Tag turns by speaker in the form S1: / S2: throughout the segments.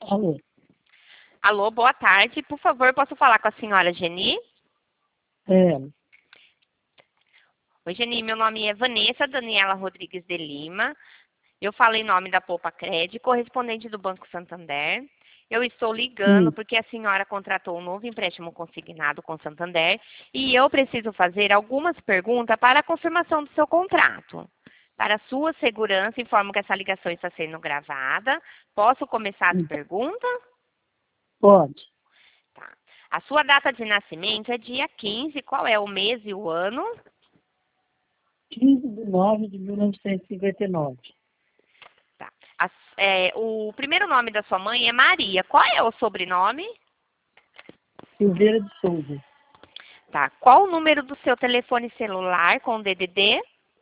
S1: Alô?
S2: Alô, boa tarde. Por favor, posso falar com a senhora Geni?
S1: É,
S2: Oi, Geni, meu nome é Vanessa Daniela Rodrigues de Lima. Eu falo em nome da Poupa Cred, correspondente do Banco Santander. Eu estou ligando
S1: sim,
S2: porque a senhora contratou um novo empréstimo consignado com Santander e eu preciso fazer algumas perguntas para a confirmação do seu contrato. Para sua segurança, informo que essa ligação está sendo gravada. Posso começar as perguntas?
S1: pode.
S2: Tá. A sua data de nascimento é dia 15. Qual é o mês e o ano?
S1: 15/9/1959.
S2: Tá. O primeiro nome da sua mãe é Maria. Qual é o sobrenome?
S1: Silveira de Souza.
S2: Tá. Qual o número do seu telefone celular com DDD?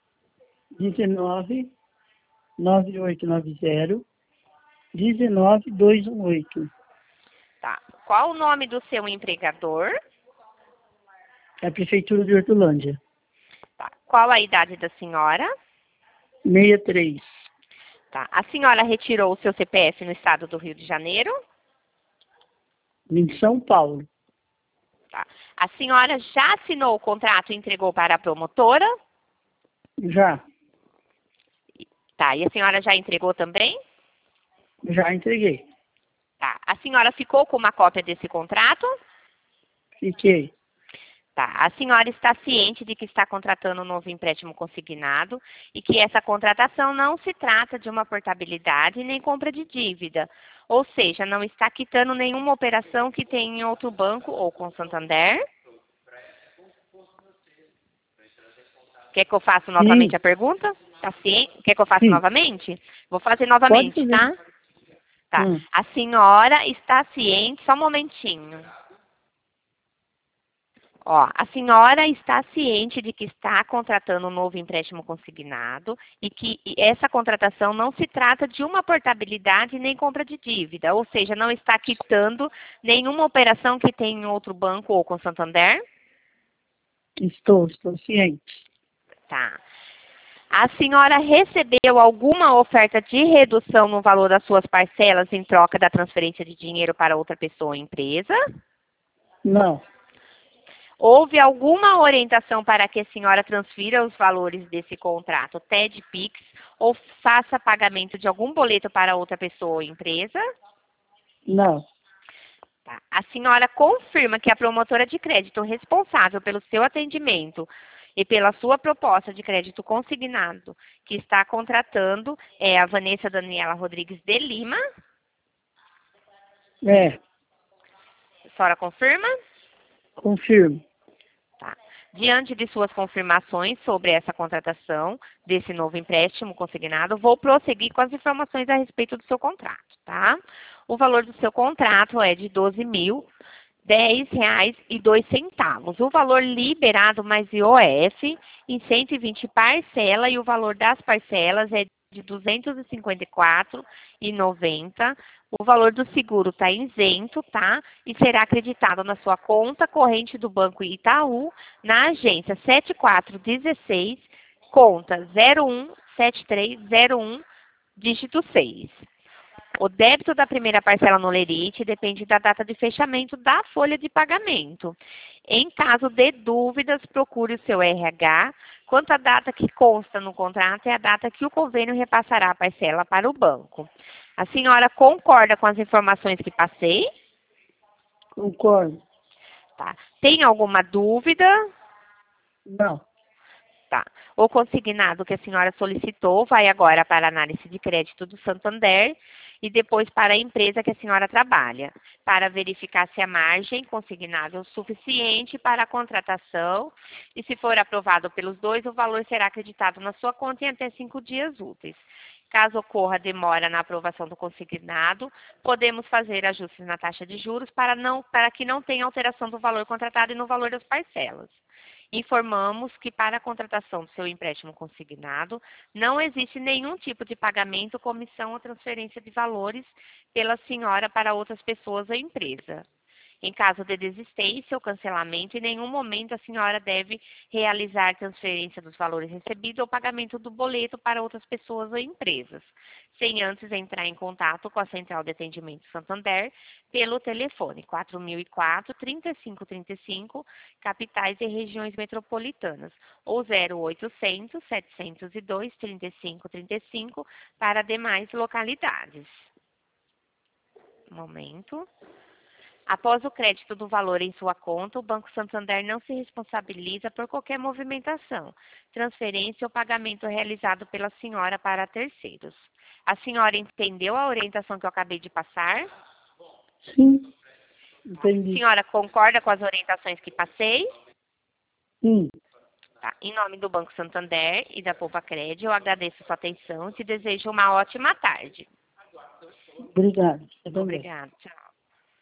S1: 19/9890-19218.
S2: Tá. Qual o nome do seu empregador?
S1: É a Prefeitura de Hortolândia.
S2: Tá. Qual a idade da senhora?
S1: 63.
S2: Tá. A senhora retirou o seu CPF no estado do Rio de Janeiro?
S1: Em São Paulo.
S2: Tá. A senhora já assinou o contrato e entregou para a promotora?
S1: Já.
S2: Tá. E a senhora já entregou também?
S1: Já entreguei.
S2: Tá. A senhora ficou com uma cópia desse contrato?
S1: Fiquei.
S2: Tá. A senhora está ciente de que está contratando um novo empréstimo consignado e que essa contratação não se trata de uma portabilidade nem compra de dívida, ou seja, não está quitando nenhuma operação que tem em outro banco ou com Santander? Quer que eu faça novamente
S1: Sim,
S2: a pergunta? Tá ciente? Quer que eu faça
S1: sim.
S2: novamente? Vou fazer
S1: Pode
S2: novamente,
S1: fazer.
S2: tá? Tá.
S1: Hum.
S2: A senhora está ciente, só um momentinho. Ó, a senhora está ciente de que está contratando um novo empréstimo consignado e que essa contratação não se trata de uma portabilidade nem compra de dívida, ou seja, não está quitando nenhuma operação que tem em outro banco ou com Santander?
S1: Estou ciente.
S2: Tá. A senhora recebeu alguma oferta de redução no valor das suas parcelas em troca da transferência de dinheiro para outra pessoa ou empresa?
S1: Não,
S2: Houve alguma orientação para que a senhora transfira os valores desse contrato, TED, PIX, ou faça pagamento de algum boleto para outra pessoa ou empresa?
S1: não.
S2: Tá. A senhora confirma que a promotora de crédito responsável pelo seu atendimento e pela sua proposta de crédito consignado que está contratando é a Vanessa Daniela Rodrigues de Lima?
S1: É,
S2: A senhora confirma?
S1: confirmo.
S2: Tá. Diante de suas confirmações sobre essa contratação desse novo empréstimo consignado, vou prosseguir com as informações a respeito do seu contrato, tá? O valor do seu contrato é de R$ 12.010,02. O valor liberado mais IOF em 120 parcela e o valor das parcelas é de R$ 254,90. O valor do seguro está isento, tá? E será acreditado na sua conta corrente do Banco Itaú, na agência 7416, conta 017301, dígito 6. O débito da primeira parcela no Lerite depende da data de fechamento da folha de pagamento. Em caso de dúvidas, procure o seu RH. Quanto à data que consta no contrato, é a data que o convênio repassará a parcela para o banco. A senhora concorda com as informações que passei?
S1: Concordo.
S2: Tá. Tem alguma dúvida?
S1: Não.
S2: Tá. O consignado que a senhora solicitou vai agora para a análise de crédito do Santander e depois para a empresa que a senhora trabalha, para verificar se a margem consignável é suficiente para a contratação e, se for aprovado pelos dois, o valor será acreditado na sua conta em até 5 dias úteis. Caso ocorra demora na aprovação do consignado, podemos fazer ajustes na taxa de juros para que não tenha alteração do valor contratado e no valor das parcelas. Informamos que para a contratação do seu empréstimo consignado, não existe nenhum tipo de pagamento, comissão ou transferência de valores pela senhora para outras pessoas ou empresa. Em caso de desistência ou cancelamento, em nenhum momento a senhora deve realizar transferência dos valores recebidos ou pagamento do boleto para outras pessoas ou empresas, sem antes entrar em contato com a Central de Atendimento Santander pelo telefone 4004-3535, capitais e regiões metropolitanas, ou 0800 702 3535 para demais localidades. Momento. Após o crédito do valor em sua conta, o Banco Santander não se responsabiliza por qualquer movimentação, transferência ou pagamento realizado pela senhora para terceiros. A senhora entendeu a orientação que eu acabei de passar?
S1: Sim,
S2: A
S1: entendi.
S2: senhora concorda com as orientações que passei?
S1: Sim,
S2: Tá. Em nome do Banco Santander e da Poupa Cred, eu agradeço sua atenção e te desejo uma ótima tarde.
S1: obrigado. Você também.
S2: Obrigada. Tchau.